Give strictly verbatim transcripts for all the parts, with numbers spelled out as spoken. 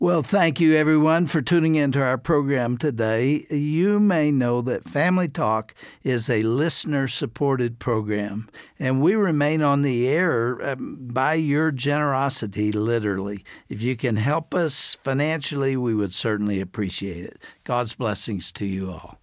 Well, thank you, everyone, for tuning into our program today. You may know that Family Talk is a listener-supported program, and we remain on the air by your generosity, literally. If you can help us financially, we would certainly appreciate it. God's blessings to you all.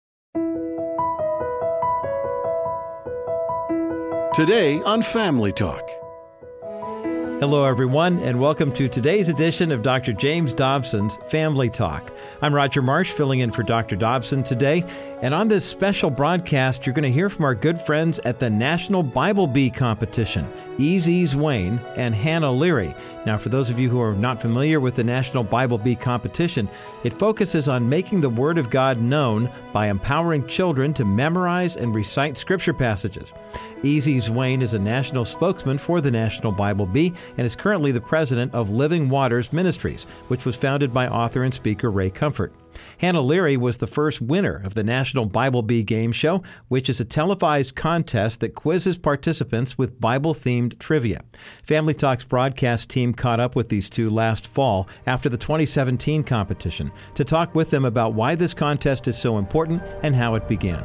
Today on Family Talk. Hello, everyone, and welcome to today's edition of Doctor James Dobson's Family Talk. I'm Roger Marsh, filling in for Doctor Dobson today, and on this special broadcast, you're going to hear from our good friends at the National Bible Bee Competition, Easy Zwane and Hannah Leary. Now, for those of you who are not familiar with the National Bible Bee Competition, it focuses on making the Word of God known by empowering children to memorize and recite Scripture passages. Easy Zwane is a national spokesman for the National Bible Bee and is currently the president of Living Waters Ministries, which was founded by author and speaker Ray Comfort. Hannah Leary was the first winner of the National Bible Bee Game Show, which is a televised contest that quizzes participants with Bible-themed trivia. Family Talk's broadcast team caught up with these two last fall after the twenty seventeen competition to talk with them about why this contest is so important and how it began.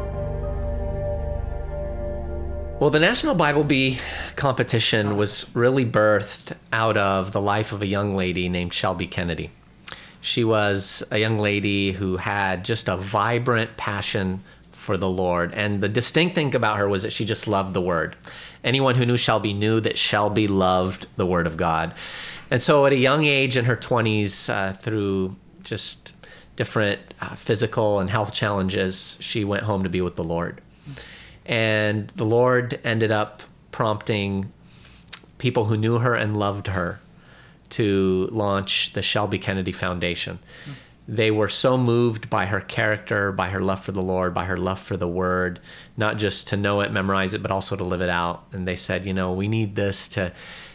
Well, the National Bible Bee Competition was really birthed out of the life of a young lady named Shelby Kennedy. She was a young lady who had just a vibrant passion for the Lord. And the distinct thing about her was that she just loved the Word. Anyone who knew Shelby knew that Shelby loved the Word of God. And so at a young age in her twenties, uh, through just different uh, physical and health challenges, she went home to be with the Lord. And the Lord ended up prompting people who knew her and loved her to launch the Shelby Kennedy Foundation. Mm. They were so moved by her character, by her love for the Lord, by her love for the Word, not just to know it, memorize it, but also to live it out. And they said, you know, we need this to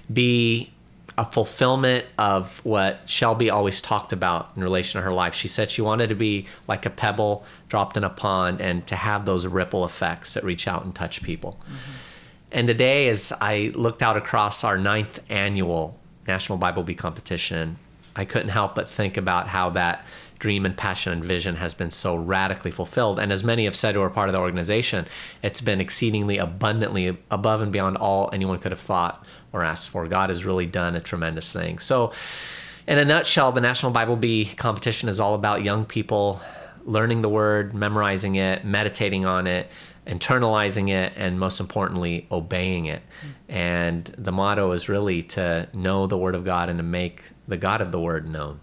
be a fulfillment of what Shelby always talked about in relation to her life. She said she wanted to be like a pebble dropped in a pond and to have those ripple effects that reach out and touch people. Mm-hmm. And today, as I looked out across our ninth annual National Bible Bee Competition, I couldn't help but think about how that dream and passion and vision has been so radically fulfilled. And as many have said who are part of the organization, it's been exceedingly abundantly above and beyond all anyone could have thought or asked for. God has really done a tremendous thing. So in a nutshell, the National Bible Bee Competition is all about young people learning the Word, memorizing it, meditating on it, internalizing it, and most importantly, obeying it. Mm. And the motto is really to know the Word of God and to make the God of the Word known.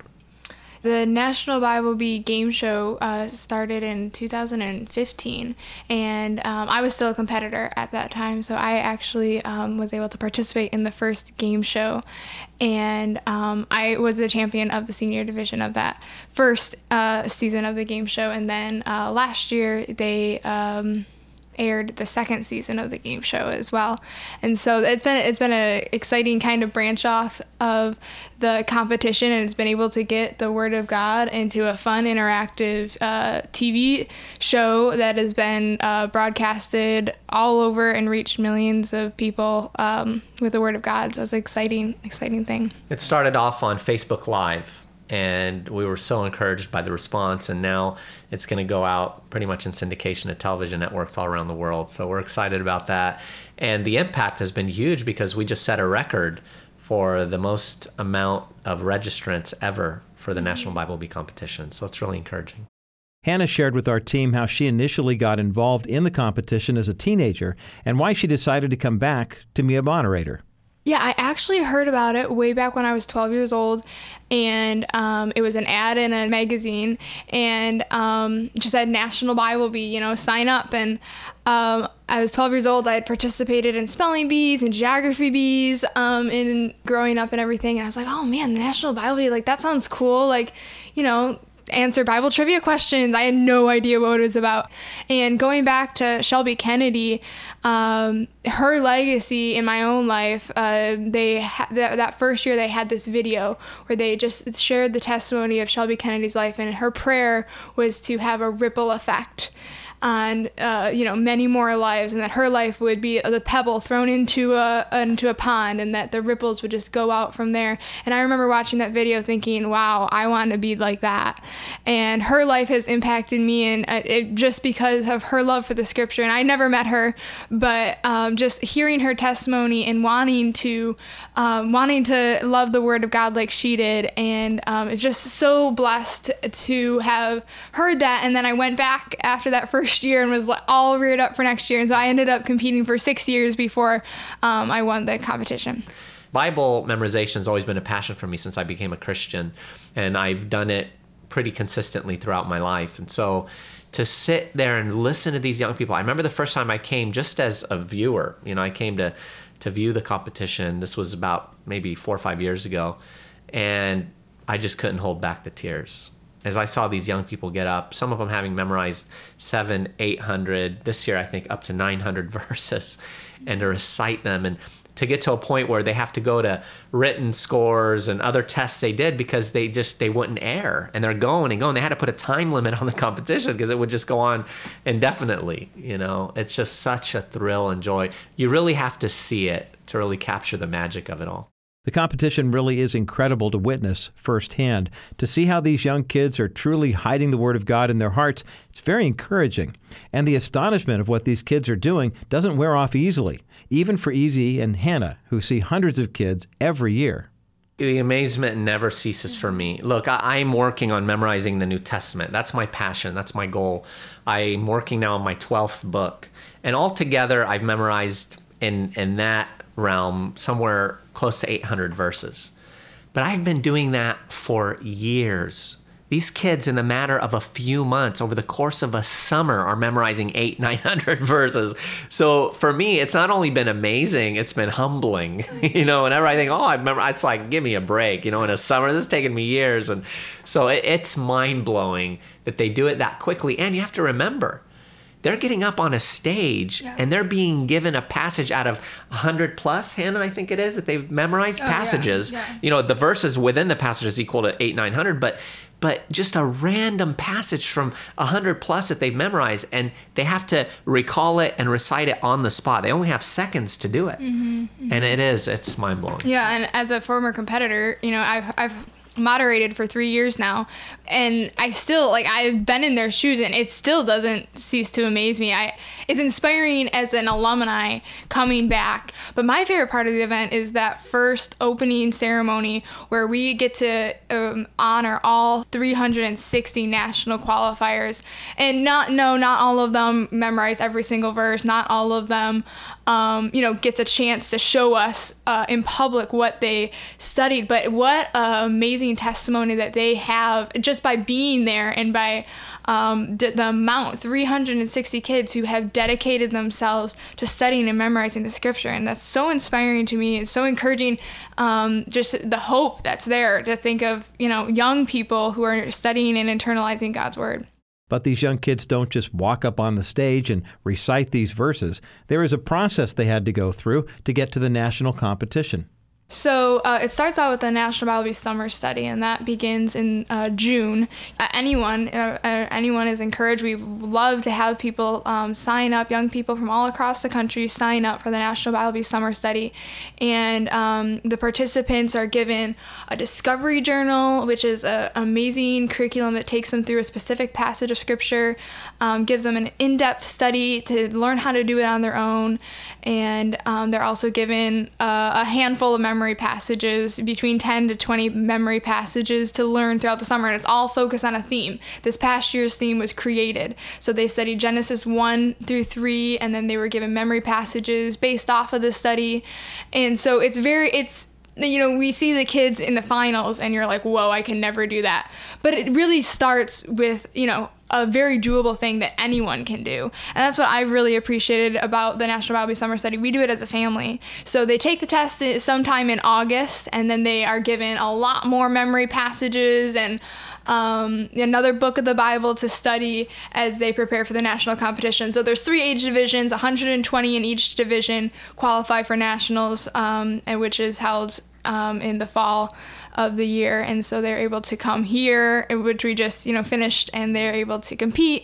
The National Bible Bee Game Show uh, started in two thousand fifteen, and um, I was still a competitor at that time, so I actually um, was able to participate in the first game show, and um, I was the champion of the senior division of that first uh, season of the game show, and then uh, last year they um, aired the second season of the game show as well. And so it's been it's been an exciting kind of branch off of the competition, and it's been able to get the Word of God into a fun, interactive uh, T V show that has been uh, broadcasted all over and reached millions of people um, with the Word of God. So it's an exciting, exciting thing. It started off on Facebook Live, and we were so encouraged by the response, and now it's going to go out pretty much in syndication to television networks all around the world. So we're excited about that. And the impact has been huge because we just set a record for the most amount of registrants ever for the National Bible Bee Competition. So it's really encouraging. Hannah shared with our team how she initially got involved in the competition as a teenager and why she decided to come back to be a moderator. Yeah, I actually heard about it way back when I was twelve years old, and um, it was an ad in a magazine, and um, it just said National Bible Bee, you know, sign up. And um, I was twelve years old. I had participated in spelling bees and geography bees um, in growing up and everything, and I was like, oh man, the National Bible Bee, like that sounds cool, like, you know, answer Bible trivia questions. I had no idea what it was about. And going back to Shelby Kennedy, um, her legacy in my own life, uh, they ha- th- that first year they had this video where they just shared the testimony of Shelby Kennedy's life, and her prayer was to have a ripple effect. on, uh, you know, many more lives, and that her life would be the pebble thrown into a into a pond, and that the ripples would just go out from there. And I remember watching that video thinking, wow, I want to be like that. And her life has impacted me, and it, just because of her love for the scripture. And I never met her, but um, just hearing her testimony and wanting to um, wanting to love the Word of God like she did, and um, it's just so blessed to have heard that. And then I went back after that first year and was all reared up for next year, and so I ended up competing for six years before um, I won the competition. Bible memorization has always been a passion for me since I became a Christian, and I've done it pretty consistently throughout my life. And so to sit there and listen to these young people, I remember the first time I came just as a viewer. You know, I came to to view the competition. This was about maybe four or five years ago, and I just couldn't hold back the tears as I saw these young people get up, some of them having memorized seven, eight hundred, this year I think up to nine hundred verses, and to recite them, and to get to a point where they have to go to written scores and other tests they did because they just, they wouldn't err, and they're going and going. They had to put a time limit on the competition because it would just go on indefinitely. You know, it's just such a thrill and joy. You really have to see it to really capture the magic of it all. The competition really is incredible to witness firsthand. To see how these young kids are truly hiding the Word of God in their hearts, it's very encouraging. And the astonishment of what these kids are doing doesn't wear off easily, even for Easy and Hannah, who see hundreds of kids every year. The amazement never ceases for me. Look, I, I'm working on memorizing the New Testament. That's my passion. That's my goal. I'm working now on my twelfth book. And altogether, I've memorized in, in that realm somewhere close to eight hundred verses. But I've been doing that for years. These kids, in the matter of a few months, over the course of a summer, are memorizing eight, nine hundred verses. So for me, it's not only been amazing, it's been humbling. You know, whenever I think, oh, I remember, it's like, give me a break. You know, in a summer, this has taken me years. And so it, it's mind-blowing that they do it that quickly. And you have to remember, they're getting up on a stage, yeah, and they're being given a passage out of one hundred plus, Hannah, I think it is, that they've memorized oh, passages. Yeah, yeah. You know, the verses within the passage is equal to eight, nine hundred, but but just a random passage from one hundred plus that they've memorized, and they have to recall it and recite it on the spot. They only have seconds to do it. Mm-hmm, mm-hmm. And it is, it's mind-blowing. Yeah, and as a former competitor, you know, I've I've moderated for three years now, and I still, like, I've been in their shoes, and it still doesn't cease to amaze me. I it's inspiring as an alumni coming back, but my favorite part of the event is that first opening ceremony where we get to um, honor all three hundred sixty national qualifiers, and not no not all of them memorize every single verse, not all of them um, you know gets a chance to show us uh, in public what they studied, but what an amazing testimony that they have just by being there, and by um, d- the amount, three hundred sixty kids who have dedicated themselves to studying and memorizing the scripture. And that's so inspiring to me. It's so encouraging, um, just the hope that's there to think of, you know, young people who are studying and internalizing God's word. But these young kids don't just walk up on the stage and recite these verses. There is a process they had to go through to get to the national competition. So uh, it starts out with the National Bible Summer Study, and that begins in uh, June. Uh, anyone, uh, uh, anyone is encouraged. We love to have people um, sign up, young people from all across the country sign up for the National Bible Summer Study. And um, the participants are given a discovery journal, which is an amazing curriculum that takes them through a specific passage of Scripture, um, gives them an in-depth study to learn how to do it on their own. And um, they're also given uh, a handful of memory passages, between ten to twenty memory passages to learn throughout the summer, and it's all focused on a theme. This past year's theme was created, so they studied Genesis one through three, and then they were given memory passages based off of the study. And so it's very it's you know, we see the kids in the finals and you're like, whoa, I can never do that. But it really starts with, you know, a very doable thing that anyone can do. And that's what I've really appreciated about the National Bible Summer Study. We do it as a family. So they take the test sometime in August, and then they are given a lot more memory passages and um, another book of the Bible to study as they prepare for the national competition. So there's three age divisions, one hundred twenty in each division qualify for nationals, um, and which is held um, in the fall of the year. And so they're able to come here, which we just, you know, finished, and they're able to compete.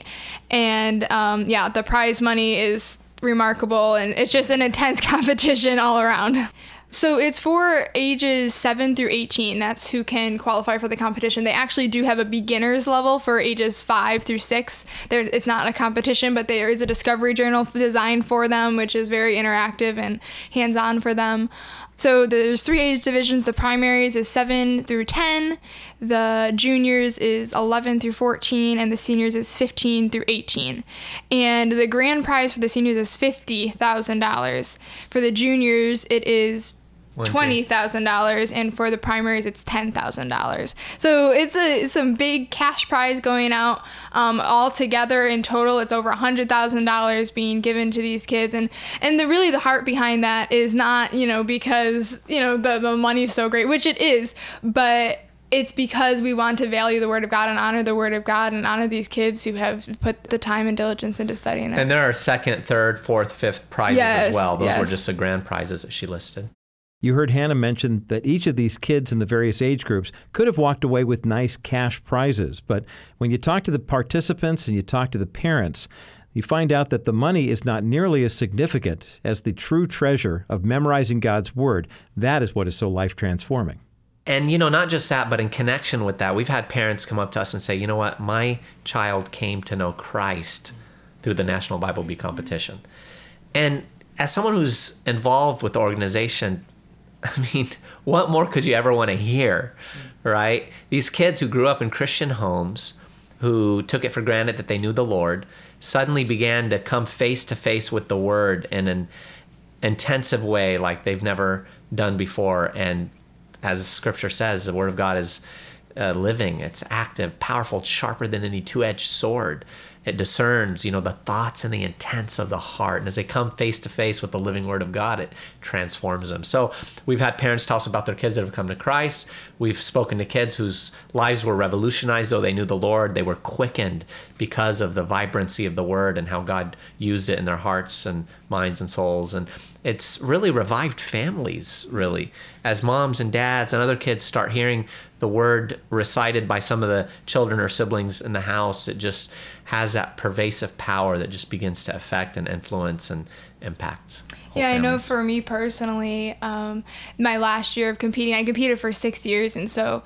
And um, yeah, the prize money is remarkable, and it's just an intense competition all around. So it's for ages seven through eighteen. That's who can qualify for the competition. They actually do have a beginner's level for ages five through six. There, it's not a competition, but there is a discovery journal designed for them, which is very interactive and hands-on for them. So there's three age divisions. The primaries is seven through ten, the juniors is eleven through fourteen, and the seniors is fifteen through eighteen. And the grand prize for the seniors is fifty thousand dollars. For the juniors, it is twenty thousand dollars, and for the primaries, it's ten thousand dollars. So it's a it's some big cash prize going out. Um, all together in total, it's over one hundred thousand dollars being given to these kids. And and the really the heart behind that is not, you know, because, you know, the, the money's so great, which it is, but it's because we want to value the Word of God and honor the Word of God and honor these kids who have put the time and diligence into studying it. And there are second, third, fourth, fifth prizes yes, as well. Those yes. were just the grand prizes that she listed. You heard Hannah mention that each of these kids in the various age groups could have walked away with nice cash prizes. But when you talk to the participants and you talk to the parents, you find out that the money is not nearly as significant as the true treasure of memorizing God's Word. That is what is so life-transforming. And, you know, not just that, but in connection with that, we've had parents come up to us and say, you know what, my child came to know Christ through the National Bible Bee competition. And as someone who's involved with the organization, I mean, what more could you ever want to hear, right? These kids who grew up in Christian homes, who took it for granted that they knew the Lord, suddenly began to come face to face with the Word in an intensive way like they've never done before. And as Scripture says, the Word of God is uh, living, it's active, powerful, sharper than any two-edged sword. It discerns, you know, the thoughts and the intents of the heart. And as they come face to face with the living Word of God, it transforms them. So we've had parents tell us about their kids that have come to Christ. We've spoken to kids whose lives were revolutionized, though they knew the Lord. They were quickened because of the vibrancy of the Word and how God used it in their hearts and minds and souls. And it's really revived families, really. As moms and dads and other kids start hearing the Word recited by some of the children or siblings in the house, it just has that pervasive power that just begins to affect and influence and impact. Yeah, families. I know for me personally, um, my last year of competing, I competed for six years. And so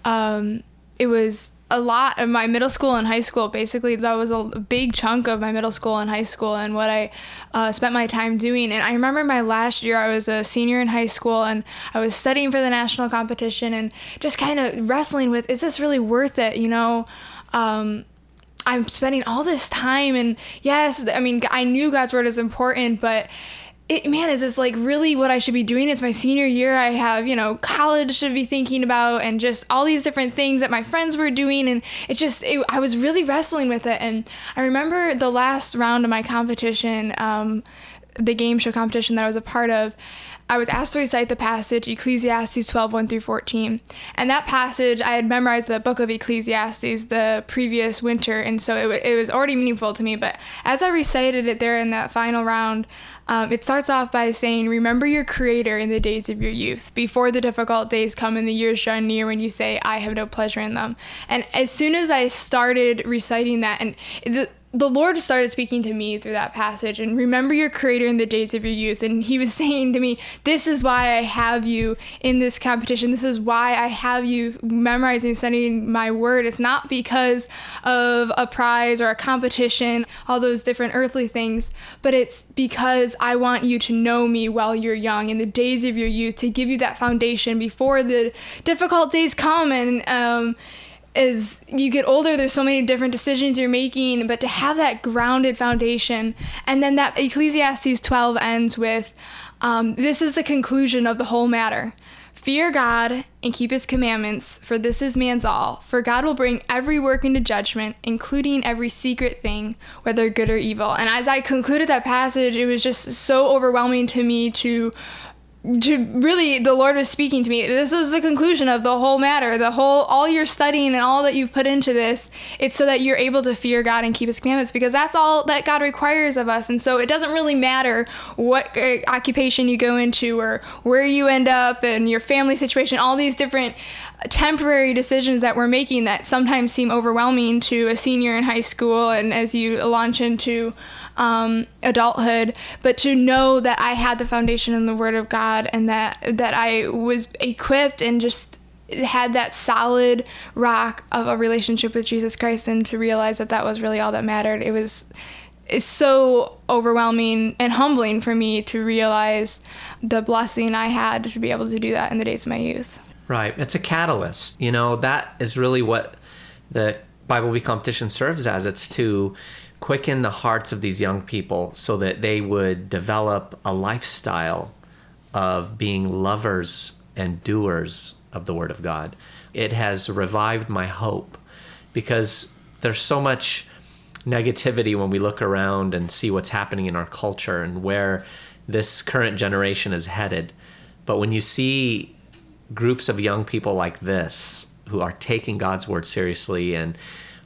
um, it was a lot of my middle school and high school. Basically, that was a big chunk of my middle school and high school and what I uh, spent my time doing. And I remember my last year, I was a senior in high school, and I was studying for the national competition and just kind of wrestling with, is this really worth it? You know, um, I'm spending all this time, and yes, I mean, I knew God's Word is important, but it, man, is this like really what I should be doing? It's my senior year. I have, you know, college to be thinking about, and just all these different things that my friends were doing. And it just, it, I was really wrestling with it. And I remember the last round of my competition, um, the game show competition that I was a part of, I was asked to recite the passage, Ecclesiastes twelve, one through fourteen. And that passage, I had memorized the book of Ecclesiastes the previous winter, and so it, w- it was already meaningful to me. But as I recited it there in that final round, um, it starts off by saying, remember your Creator in the days of your youth, before the difficult days come and the years draw near when you say, I have no pleasure in them. And as soon as I started reciting that, and the the Lord started speaking to me through that passage, and remember your Creator in the days of your youth. And he was saying to me, this is why I have you in this competition. This is why I have you memorizing, studying my Word. It's not because of a prize or a competition, all those different earthly things, but it's because I want you to know me while you're young, in the days of your youth, to give you that foundation before the difficult days come. And, um, as you get older, there's so many different decisions you're making, but to have that grounded foundation. And then that Ecclesiastes twelve ends with, um, this is the conclusion of the whole matter. Fear God and keep his commandments, for this is man's all. For God will bring every work into judgment, including every secret thing, whether good or evil. And as I concluded that passage, it was just so overwhelming to me to to really, the Lord was speaking to me. This was the conclusion of the whole matter. The whole, all your studying and all that you've put into this, it's so that you're able to fear God and keep his commandments, because that's all that God requires of us. And so it doesn't really matter what uh, occupation you go into or where you end up and your family situation, all these different temporary decisions that we're making that sometimes seem overwhelming to a senior in high school and as you launch into Um, adulthood, but to know that I had the foundation in the Word of God and that that I was equipped and just had that solid rock of a relationship with Jesus Christ, and to realize that that was really all that mattered. It was it's so overwhelming and humbling for me to realize the blessing I had to be able to do that in the days of my youth. Right. It's a catalyst. You know, that is really what the Bible Week competition serves as. It's to quicken the hearts of these young people so that they would develop a lifestyle of being lovers and doers of the Word of God. It has revived my hope, because there's so much negativity when we look around and see what's happening in our culture and where this current generation is headed. But when you see groups of young people like this who are taking God's Word seriously and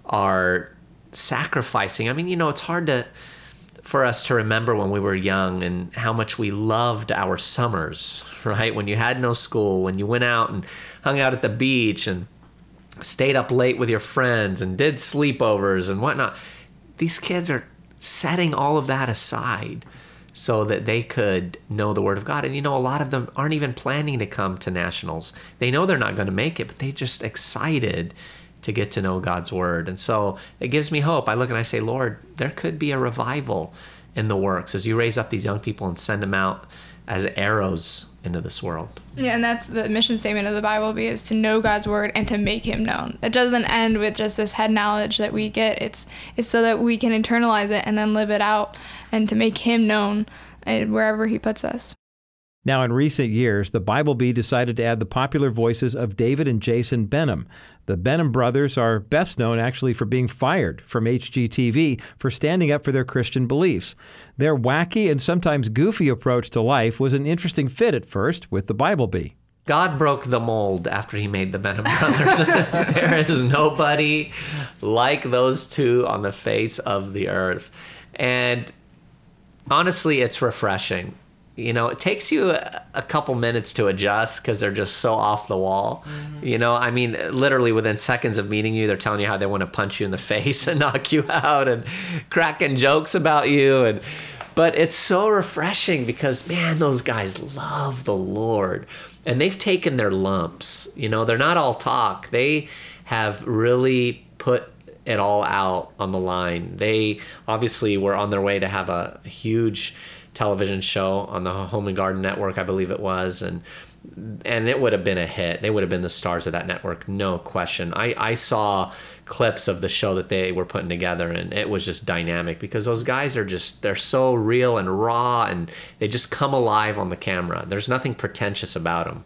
are sacrificing. I mean, you know, it's hard to for us to remember when we were young and how much we loved our summers, right? When you had no school, when you went out and hung out at the beach and stayed up late with your friends and did sleepovers and whatnot. These kids are setting all of that aside so that they could know the Word of God. And, you know, a lot of them aren't even planning to come to nationals. They know they're not going to make it, but they're just excited to get to know God's Word. And so it gives me hope. I look and I say, Lord, there could be a revival in the works as you raise up these young people and send them out as arrows into this world. Yeah, and that's the mission statement of the Bible, be is to know God's Word and to make him known. It doesn't end with just this head knowledge that we get. It's it's so that we can internalize it and then live it out and to make him known wherever he puts us. Now, in recent years, the Bible Bee decided to add the popular voices of David and Jason Benham. The Benham brothers are best known actually for being fired from H G T V for standing up for their Christian beliefs. Their wacky and sometimes goofy approach to life was an interesting fit at first with the Bible Bee. God broke the mold after he made the Benham brothers. There is nobody like those two on the face of the earth. And honestly, it's refreshing. You know, it takes you a, a couple minutes to adjust because they're just so off the wall. Mm-hmm. You know, I mean, literally within seconds of meeting you, they're telling you how they want to punch you in the face and knock you out and cracking jokes about you. And but it's so refreshing because, man, those guys love the Lord. And they've taken their lumps. You know, they're not all talk. They have really put it all out on the line. They obviously were on their way to have a huge television show on the Home and Garden Network, I believe it was, and and it would have been a hit. They would have been the stars of that network, no question. I, I saw clips of the show that they were putting together, and it was just dynamic because those guys are just, they're so real and raw, and they just come alive on the camera. There's nothing pretentious about them.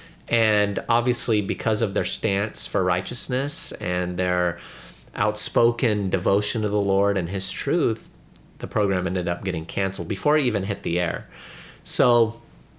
And obviously, because of their stance for righteousness and their outspoken devotion to the Lord and his truth, the program ended up getting canceled before it even hit the air. So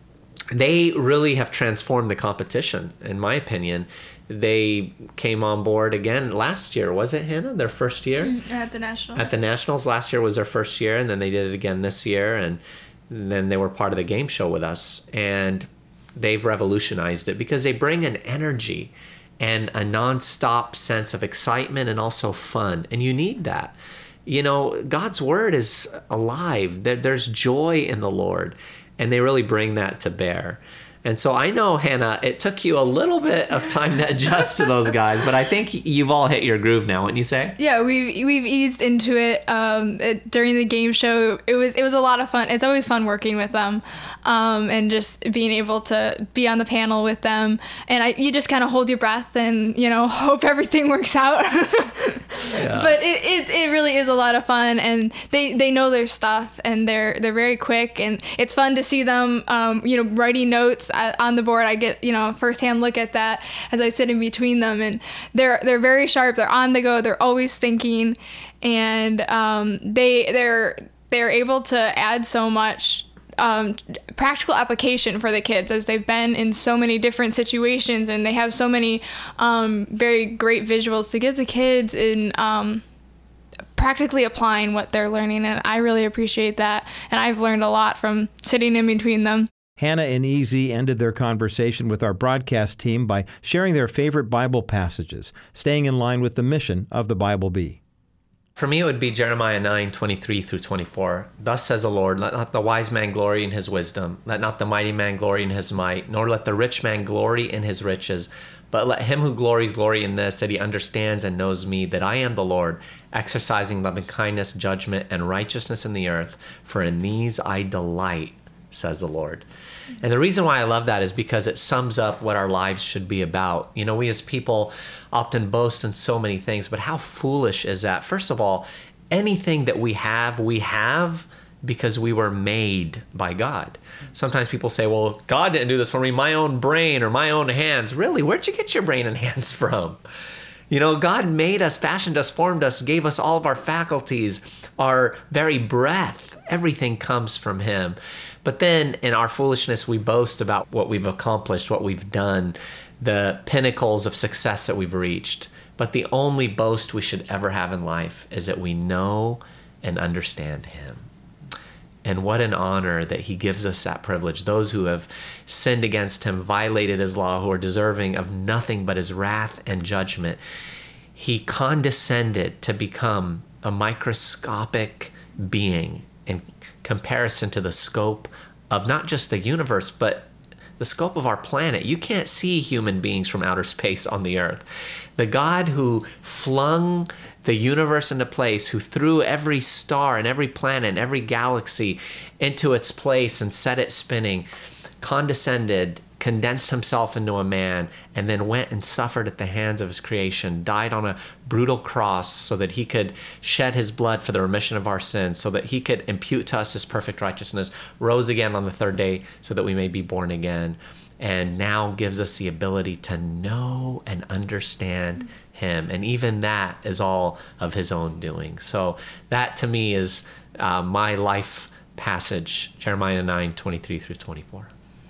they really have transformed the competition, in my opinion. They came on board again last year, was it, Hannah? Their first year? At the Nationals. At the Nationals. Last year was their first year, and then they did it again this year, and then they were part of the game show with us. And they've revolutionized it because they bring an energy and a nonstop sense of excitement and also fun, and you need that. You know, God's Word is alive. There, there's joy in the Lord, and they really bring that to bear. And so I know, Hannah, it took you a little bit of time to adjust to those guys, but I think you've all hit your groove now, wouldn't you say? Yeah, we've we've eased into it, um, it during the game show. It was it was a lot of fun. It's always fun working with them, um, and just being able to be on the panel with them. And I, you just kind of hold your breath and, you know, hope everything works out. Yeah. But it, it it really is a lot of fun, and they, they know their stuff, and they're they're very quick, and it's fun to see them, um, you know, writing notes on the board. I get, you know, a firsthand look at that as I sit in between them, and they're they're very sharp. They're on the go. They're always thinking, and um, they they're they're able to add so much um, practical application for the kids, as they've been in so many different situations and they have so many um, very great visuals to give the kids in um, practically applying what they're learning. And I really appreciate that. And I've learned a lot from sitting in between them. Hannah and Easy ended their conversation with our broadcast team by sharing their favorite Bible passages, staying in line with the mission of the Bible Bee. For me, it would be Jeremiah nine, twenty-three through twenty-four. Thus says the Lord, let not the wise man glory in his wisdom, let not the mighty man glory in his might, nor let the rich man glory in his riches. But let him who glories glory in this, that he understands and knows me, that I am the Lord, exercising loving kindness, judgment, and righteousness in the earth. For in these I delight, says the Lord. And the reason why I love that is because it sums up what our lives should be about. You know, we as people often boast in so many things, but how foolish is that? First of all, anything that we have, we have because we were made by God. Sometimes people say, well, God didn't do this for me, my own brain or my own hands. Really, where'd you get your brain and hands from? You know, God made us, fashioned us, formed us, gave us all of our faculties, our very breath. Everything comes from him. But then in our foolishness, we boast about what we've accomplished, what we've done, the pinnacles of success that we've reached. But the only boast we should ever have in life is that we know and understand him. And what an honor that he gives us that privilege. Those who have sinned against him, violated his law, who are deserving of nothing but his wrath and judgment. He condescended to become a microscopic being in comparison to the scope of not just the universe, but the scope of our planet. You can't see human beings from outer space on the earth. The God who flung the universe into place, who threw every star and every planet and every galaxy into its place and set it spinning, condescended, condensed himself into a man, and then went and suffered at the hands of his creation, died on a brutal cross so that he could shed his blood for the remission of our sins, so that he could impute to us his perfect righteousness, rose again on the third day so that we may be born again, and now gives us the ability to know and understand him. And even that is all of his own doing. So that to me is uh, my life passage, Jeremiah nine, twenty-three through twenty-four.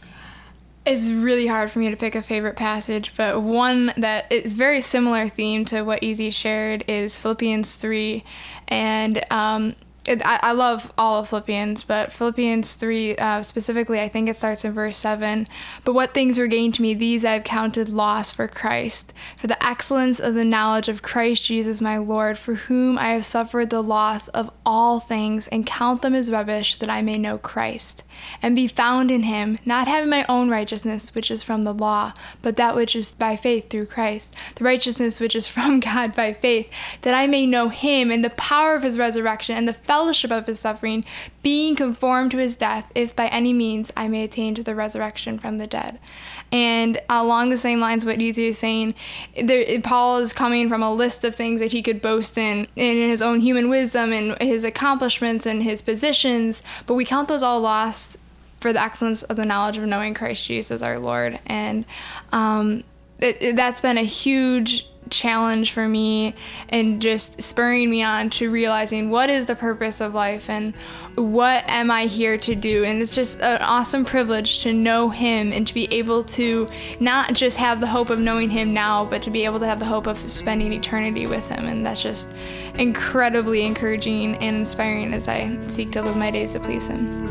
It's really hard for me to pick a favorite passage, but one that is very similar theme to what Easy shared is Philippians three. And um, it, I, I love all of Philippians, but Philippians three uh, specifically, I think it starts in verse seven. But what things were gained to me, these I have counted loss for Christ, for the excellence of the knowledge of Christ Jesus my Lord, for whom I have suffered the loss of all things, and count them as rubbish, that I may know Christ, and be found in him, not having my own righteousness, which is from the law, but that which is by faith through Christ, the righteousness which is from God by faith, that I may know him and the power of his resurrection and the fellowship of his suffering, being conformed to his death, if by any means I may attain to the resurrection from the dead. And along the same lines, what Easy is saying, there, Paul is coming from a list of things that he could boast in, in his own human wisdom and his accomplishments and his positions, but we count those all lost for the excellence of the knowledge of knowing Christ Jesus our Lord. And um, it, it, that's been a huge challenge for me, and just spurring me on to realizing what is the purpose of life and what am I here to do. And it's just an awesome privilege to know him and to be able to not just have the hope of knowing him now, but to be able to have the hope of spending eternity with him. And that's just incredibly encouraging and inspiring as I seek to live my days to please him.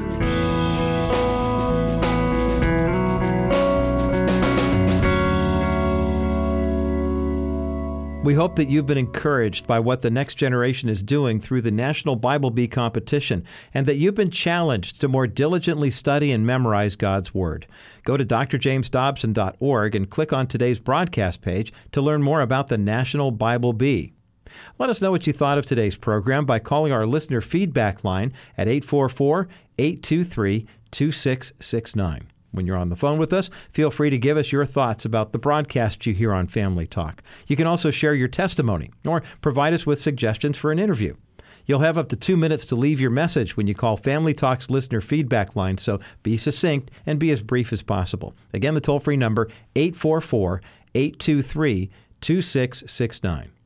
We hope that you've been encouraged by what the next generation is doing through the National Bible Bee competition, and that you've been challenged to more diligently study and memorize God's Word. Go to d r james dobson dot org and click on today's broadcast page to learn more about the National Bible Bee. Let us know what you thought of today's program by calling our listener feedback line at eight four four, eight two three, two six six nine. When you're on the phone with us, feel free to give us your thoughts about the broadcast you hear on Family Talk. You can also share your testimony or provide us with suggestions for an interview. You'll have up to two minutes to leave your message when you call Family Talk's listener feedback line, so be succinct and be as brief as possible. Again, the toll-free number, eight four four, eight two three, two six six nine.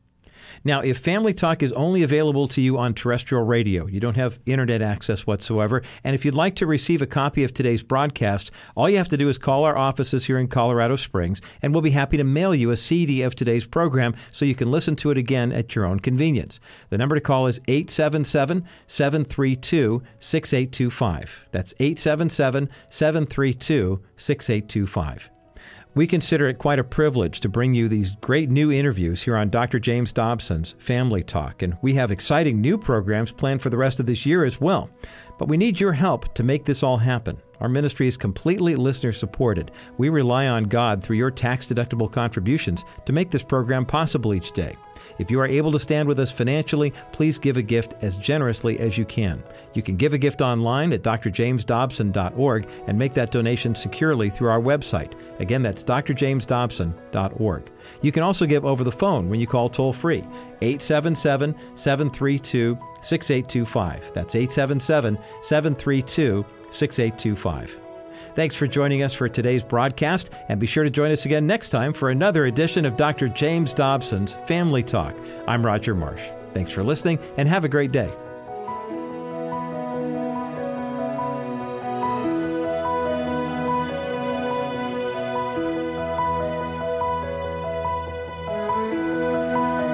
Now, if Family Talk is only available to you on terrestrial radio, you don't have internet access whatsoever, and if you'd like to receive a copy of today's broadcast, all you have to do is call our offices here in Colorado Springs, and we'll be happy to mail you a C D of today's program so you can listen to it again at your own convenience. The number to call is eight seven seven, seven three two, six eight two five. That's eight seven seven, seven three two, six eight two five. We consider it quite a privilege to bring you these great new interviews here on Doctor James Dobson's Family Talk, and we have exciting new programs planned for the rest of this year as well. But we need your help to make this all happen. Our ministry is completely listener-supported. We rely on God through your tax-deductible contributions to make this program possible each day. If you are able to stand with us financially, please give a gift as generously as you can. You can give a gift online at d r james dobson dot org and make that donation securely through our website. Again, that's d r james dobson dot org. You can also give over the phone when you call toll-free, eight seven seven, seven three two, six eight two five. That's eight seven seven, seven three two, six eight two five. Thanks for joining us for today's broadcast, and be sure to join us again next time for another edition of Doctor James Dobson's Family Talk. I'm Roger Marsh. Thanks for listening, and have a great day.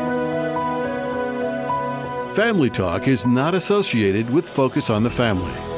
Family Talk is not associated with Focus on the Family.